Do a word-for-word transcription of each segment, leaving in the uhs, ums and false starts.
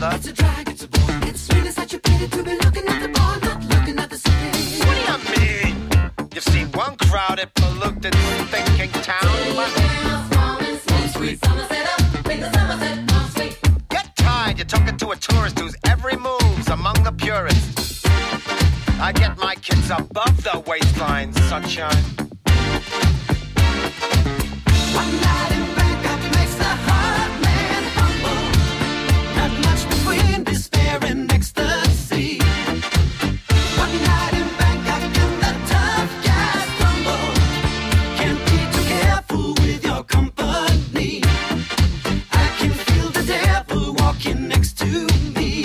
river. It's a drag, it's a bore. It's really such a pity to be looking at the bar, not looking at the city. What do you mean? You've seen one crowded, polluted, thinking town. Get tired, you're talking to a tourist whose every move's among the purists. I get my kids above the waistline, sunshine. One night in Bangkok makes the heart man humble. Not much between despair and ecstasy. One night in Bangkok and the tough guys crumble. Can't be too careful with your company. I can feel the devil walking next to me.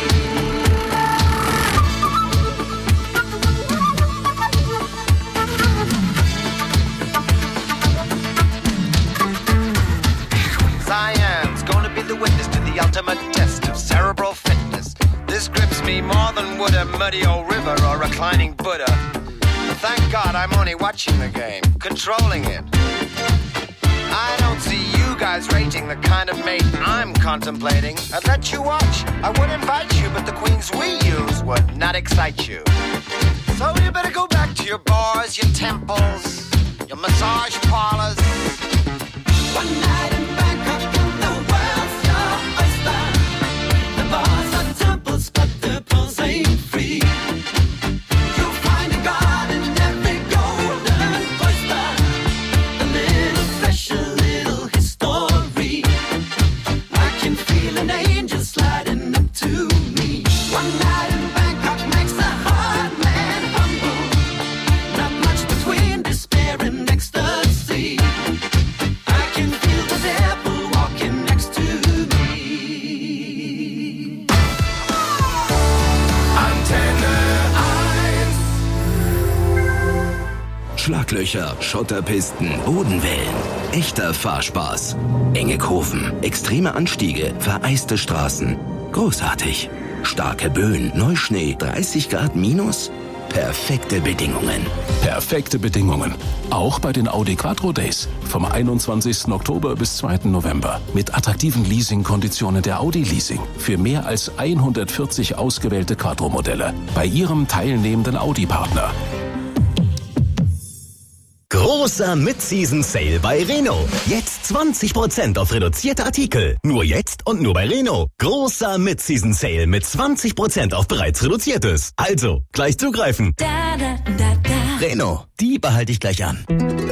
Cyan's gonna be the witness to the ultimate test of cerebral fitness. This grips me more than would a muddy old river or reclining Buddha. But thank God I'm only watching the game, controlling it. I don't see you guys rating the kind of mate I'm contemplating. I'd let you watch, I would invite you, but the queens we use would not excite you. So you better go back to your bars, your temples, your massage parlors. One night in Bangkok and the world's your oyster. The bars are temples, but the pearls ain't free. You'll find a god in every golden oyster. A little special, little history. I can feel an angel sliding up to me. One night in Bangkok makes the heart man humble. Not much between despair and ecstasy. I can feel the devil walking next to me. Antenne eins. Schlaglöcher, Schotterpisten, Bodenwellen. Echter Fahrspaß. Enge Kurven, extreme Anstiege, vereiste Straßen. Großartig. Starke Böen, Neuschnee, dreißig Grad minus. Perfekte Bedingungen. Perfekte Bedingungen. Auch bei den Audi Quattro Days. Vom einundzwanzigsten Oktober bis zweiten November. Mit attraktiven Leasing-Konditionen der Audi Leasing. Für mehr als hundertvierzig ausgewählte Quattro-Modelle. Bei Ihrem teilnehmenden Audi-Partner. Großer Mid-Season-Sale bei Renault. Jetzt zwanzig Prozent auf reduzierte Artikel. Nur jetzt und nur bei Renault. Großer Mid-Season-Sale mit zwanzig Prozent auf bereits reduziertes. Also, gleich zugreifen. Da, da, da, da. Renault, die behalte ich gleich an.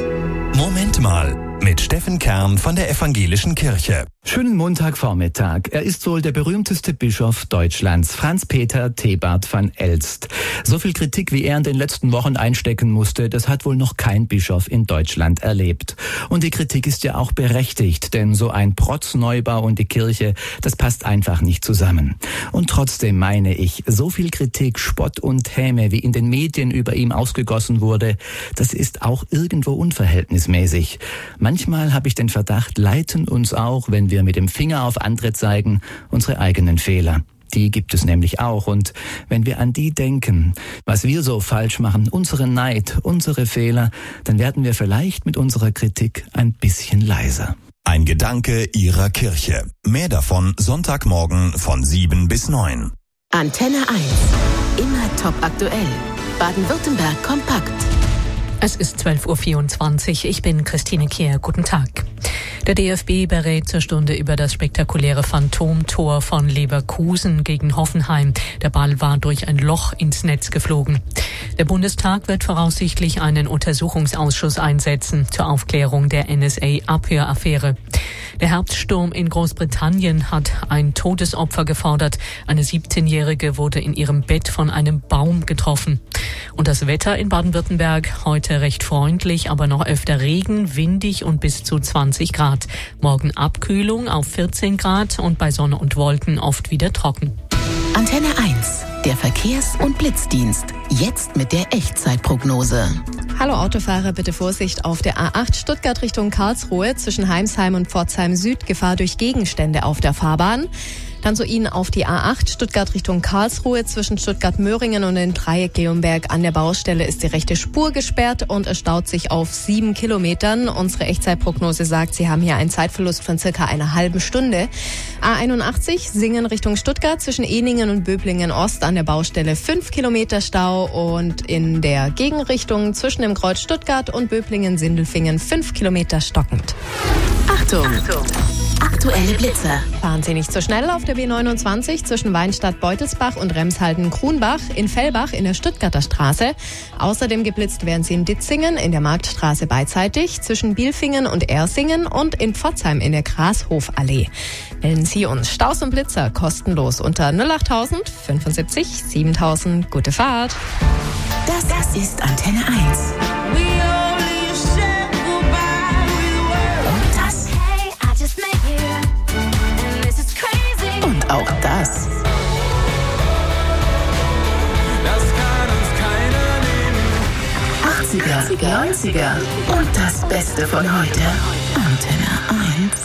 Moment mal, mit Steffen Kern von der Evangelischen Kirche. Schönen Montagvormittag. Er ist wohl der berühmteste Bischof Deutschlands, Franz-Peter Thebart van Elst. So viel Kritik, wie er in den letzten Wochen einstecken musste, das hat wohl noch kein Bischof in Deutschland erlebt. Und die Kritik ist ja auch berechtigt, denn so ein Protzneubau und die Kirche, das passt einfach nicht zusammen. Und trotzdem meine ich, so viel Kritik, Spott und Häme, wie in den Medien über ihm ausgegossen wurde, das ist auch irgendwo unverhältnismäßig. Manchmal habe ich den Verdacht, leiten uns auch, wenn wir mit dem Finger auf andere zeigen, unsere eigenen Fehler. Die gibt es nämlich auch. Und wenn wir an die denken, was wir so falsch machen, unseren Neid, unsere Fehler, dann werden wir vielleicht mit unserer Kritik ein bisschen leiser. Ein Gedanke Ihrer Kirche. Mehr davon Sonntagmorgen von sieben bis neun. Antenne eins. Immer top aktuell. Baden-Württemberg kompakt. Es ist zwölf Uhr vierundzwanzig. Ich bin Christine Kehr. Guten Tag. Der D F B berät zur Stunde über das spektakuläre Phantomtor von Leverkusen gegen Hoffenheim. Der Ball war durch ein Loch ins Netz geflogen. Der Bundestag wird voraussichtlich einen Untersuchungsausschuss einsetzen zur Aufklärung der N S A-Abhöraffäre. Der Herbststurm in Großbritannien hat ein Todesopfer gefordert. Eine siebzehnjährige wurde in ihrem Bett von einem Baum getroffen. Und das Wetter in Baden-Württemberg heute recht freundlich, aber noch öfter Regen, windig und bis zu zwanzig Grad. Morgen Abkühlung auf vierzehn Grad und bei Sonne und Wolken oft wieder trocken. Antenne eins, der Verkehrs- und Blitzdienst. Jetzt mit der Echtzeitprognose. Hallo Autofahrer, bitte Vorsicht auf der A acht Stuttgart Richtung Karlsruhe zwischen Heimsheim und Pforzheim Süd. Gefahr durch Gegenstände auf der Fahrbahn. Dann zu Ihnen auf die A acht Stuttgart Richtung Karlsruhe. Zwischen Stuttgart-Möhringen und dem Dreieck Leonberg an der Baustelle ist die rechte Spur gesperrt und es staut sich auf sieben Kilometern. Unsere Echtzeitprognose sagt, Sie haben hier einen Zeitverlust von circa einer halben Stunde. A einundachtzig Singen Richtung Stuttgart zwischen Ehningen und Böblingen Ost an der Baustelle fünf Kilometer Stau und in der Gegenrichtung zwischen dem Kreuz Stuttgart und Böblingen-Sindelfingen fünf Kilometer stockend. Achtung! Achtung. Aktuelle Blitzer. Fahren Sie nicht so schnell auf der B neunundzwanzig zwischen Weinstadt-Beutelsbach und Remshalden-Krumbach, in Fellbach in der Stuttgarter Straße. Außerdem geblitzt werden Sie in Ditzingen in der Marktstraße beidseitig, zwischen Bielfingen und Ersingen und in Pforzheim in der Grashofallee. Melden Sie uns Staus und Blitzer kostenlos unter null achttausend fünfundsiebzig siebentausend. Gute Fahrt. Das, das ist Antenne eins. Und auch das. Das kann uns keiner nehmen. achtziger, neunziger und das Beste von heute. Antenne eins.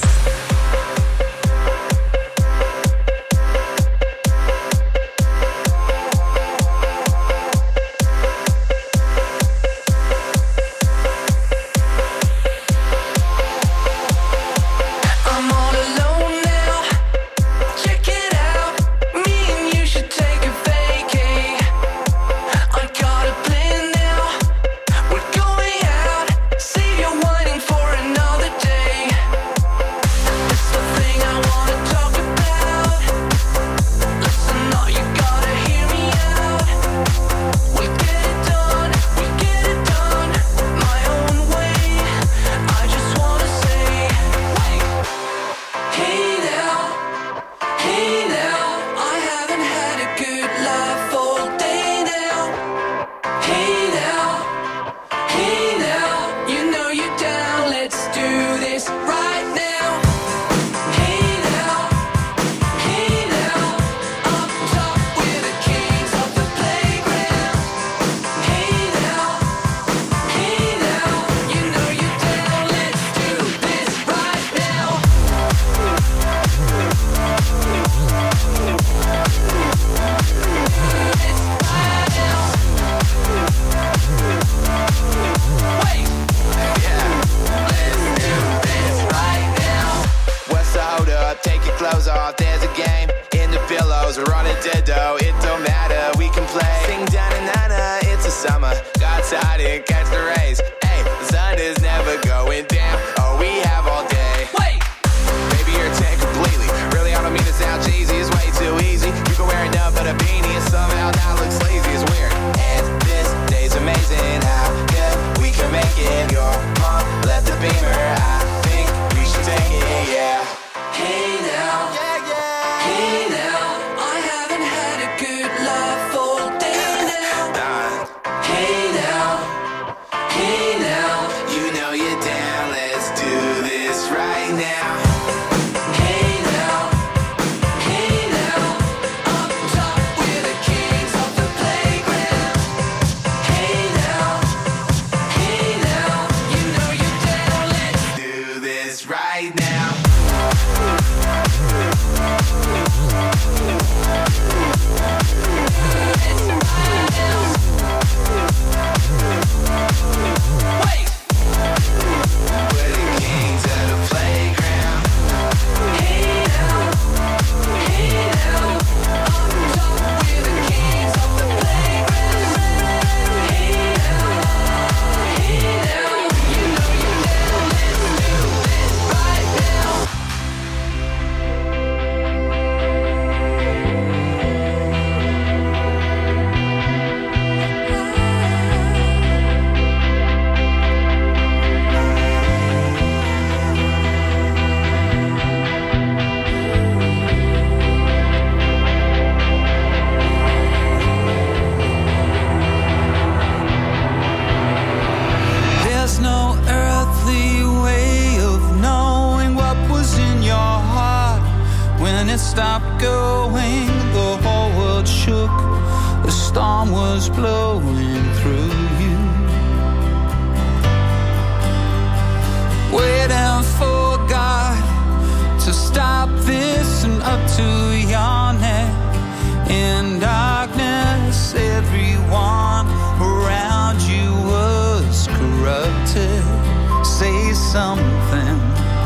stopped going, the whole world shook. The storm was blowing through you. Waiting for God to stop this and up to you. something.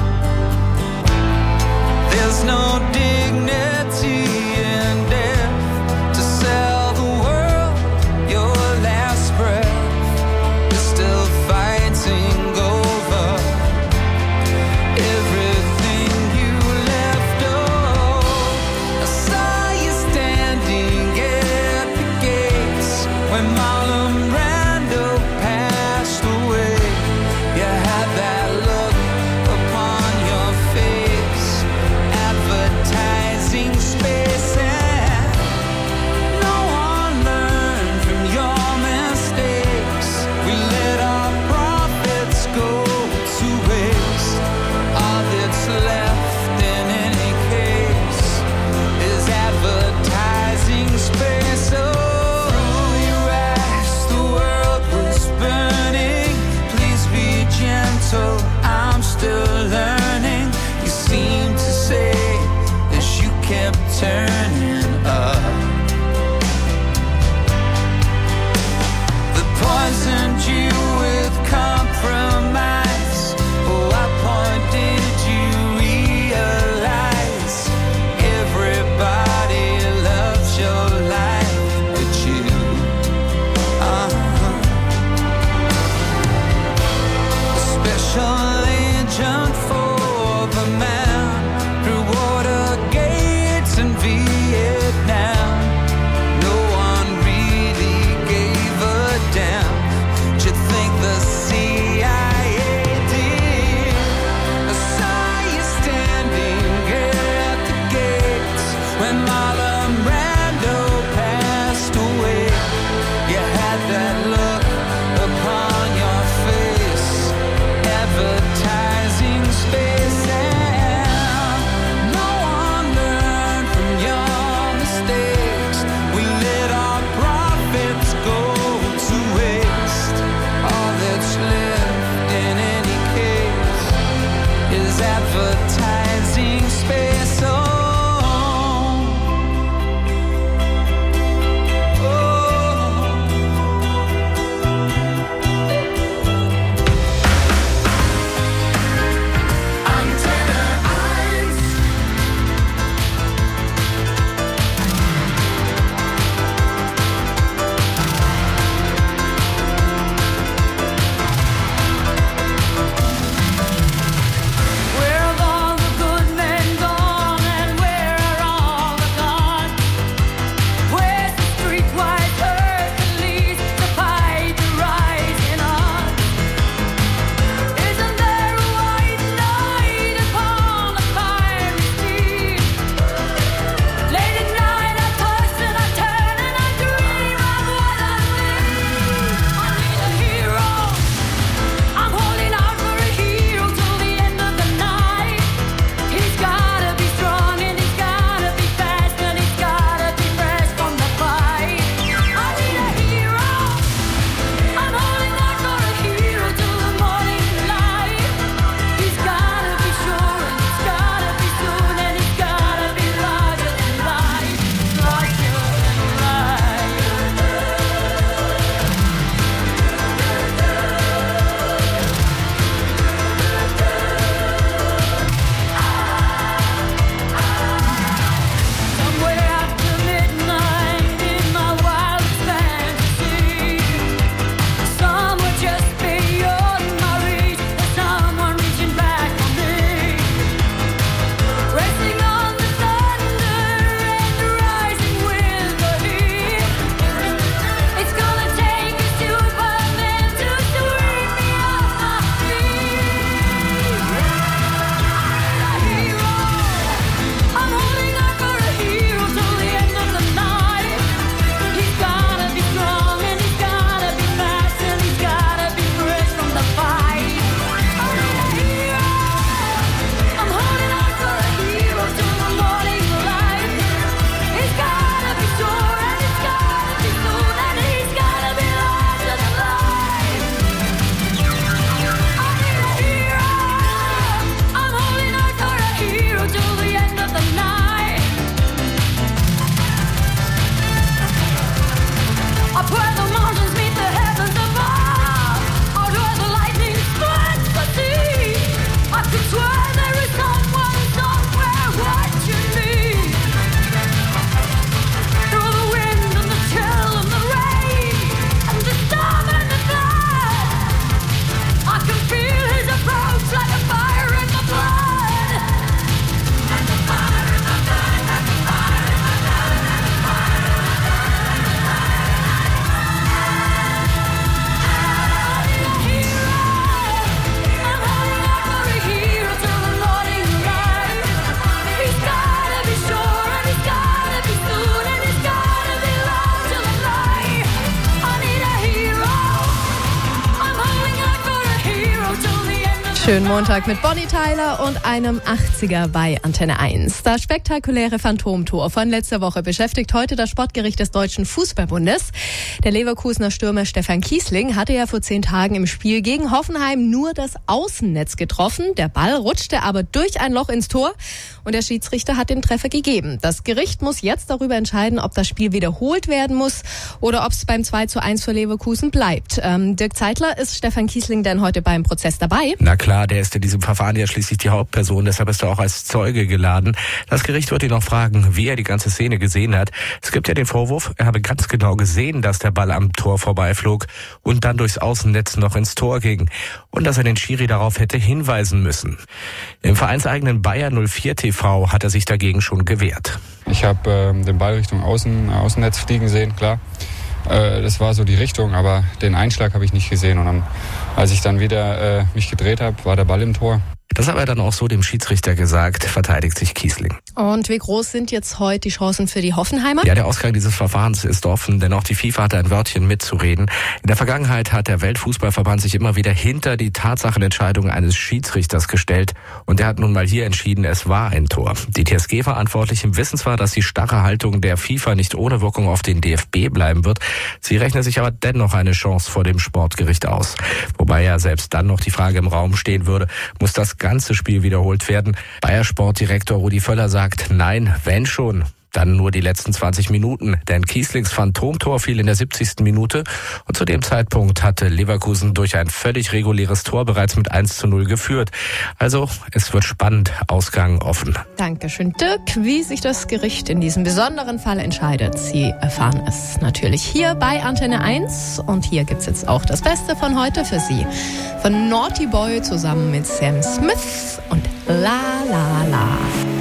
There's no dignity in death to sell the world your last breath is still fighting over everything you left. Oh, I saw you standing at the gates when Marlon Brando passed away. You had that look upon your face, advertising space, and no one learned from your mistakes. We let our profits go to waste. All that's left in any case is advertising space. Oh, through your eyes the world was burning. Please be gentle, I'm still learning. You seem to say as you kept turning up, they poisoned you with compromise. Oh, at what point did you realize everybody loves your life but you? Uh-huh. A special agent for the man through water gates in Vietnam. No one really gave a damn. Did you think the C I A did? I saw you standing at the gates when Marlon Brando passed away. You had that look upon your face, advertising space, and no one learned from your mistakes. We let our profits go to waste. All that's left in any case is advertising space. Oh, oh, Schönen Montag mit Bonnie Tyler und einem achtziger bei Antenne eins. Das spektakuläre Phantomtor von letzter Woche beschäftigt heute das Sportgericht des Deutschen Fußballbundes. Der Leverkusener Stürmer Stefan Kiesling hatte ja vor zehn Tagen im Spiel gegen Hoffenheim nur das Außennetz getroffen. Der Ball rutschte aber durch ein Loch ins Tor und der Schiedsrichter hat den Treffer gegeben. Das Gericht muss jetzt darüber entscheiden, ob das Spiel wiederholt werden muss oder ob es beim zwei zu eins für Leverkusen bleibt. Ähm, Dirk Zeitler, ist Stefan Kiesling denn heute beim Prozess dabei? Na klar, der ist in diesem Verfahren ja schließlich die Hauptperson, deshalb ist er auch als Zeuge geladen. Das Gericht wird ihn noch fragen, wie er die ganze Szene gesehen hat. Es gibt ja den Vorwurf, er habe ganz genau gesehen, dass der Ball am Tor vorbeiflog und dann durchs Außennetz noch ins Tor ging und dass er den Schiri darauf hätte hinweisen müssen. Im vereinseigenen Bayer null vier T V hat er sich dagegen schon gewehrt. Ich habe äh, den Ball Richtung Außen, Außennetz fliegen sehen, klar. Äh, das war so die Richtung, aber den Einschlag habe ich nicht gesehen. Und dann, als ich dann wieder äh, mich gedreht habe, war der Ball im Tor. Das hat er dann auch so dem Schiedsrichter gesagt, verteidigt sich Kiesling. Und wie groß sind jetzt heute die Chancen für die Hoffenheimer? Ja, der Ausgang dieses Verfahrens ist offen, denn auch die FIFA hat ein Wörtchen mitzureden. In der Vergangenheit hat der Weltfußballverband sich immer wieder hinter die Tatsachenentscheidung eines Schiedsrichters gestellt und der hat nun mal hier entschieden, es war ein Tor. Die T S G-Verantwortlichen wissen zwar, dass die starre Haltung der FIFA nicht ohne Wirkung auf den D F B bleiben wird, sie rechnen sich aber dennoch eine Chance vor dem Sportgericht aus. Wobei ja selbst dann noch die Frage im Raum stehen würde, muss das ganze Spiel wiederholt werden? Bayer-Sportdirektor Rudi Völler sagt, nein, wenn schon, dann nur die letzten zwanzig Minuten, denn Kieslings Phantomtor fiel in der siebzigsten Minute und zu dem Zeitpunkt hatte Leverkusen durch ein völlig reguläres Tor bereits mit eins zu null geführt. Also, es wird spannend, Ausgang offen. Dankeschön, Dirk. Wie sich das Gericht in diesem besonderen Fall entscheidet, Sie erfahren es natürlich hier bei Antenne eins und hier gibt's jetzt auch das Beste von heute für Sie. Von Naughty Boy zusammen mit Sam Smith und La La La.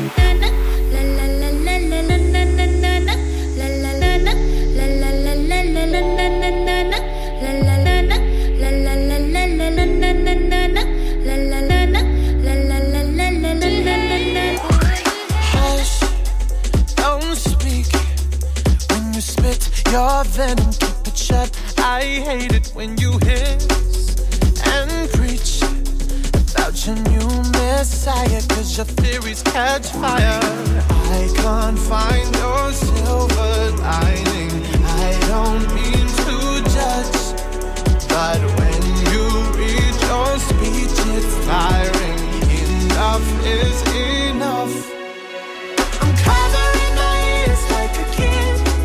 Your venom, keep it shut. I hate it when you hiss and preach about your new messiah, cause your theories catch fire. I can't find your silver lining. I don't mean to judge, but when you read your speech, it's tiring. Enough is enough. I'm covering my ears like a kid.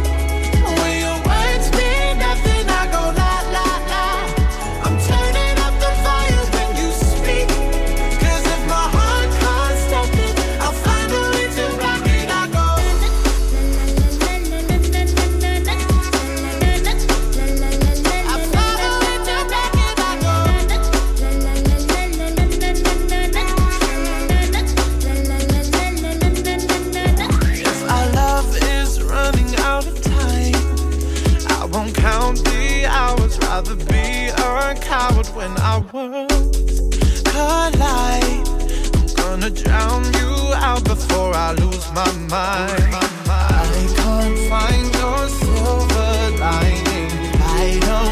Rather be a coward when our worlds collide. I'm gonna drown you out before I lose my mind. I can't find your silver lining. I don't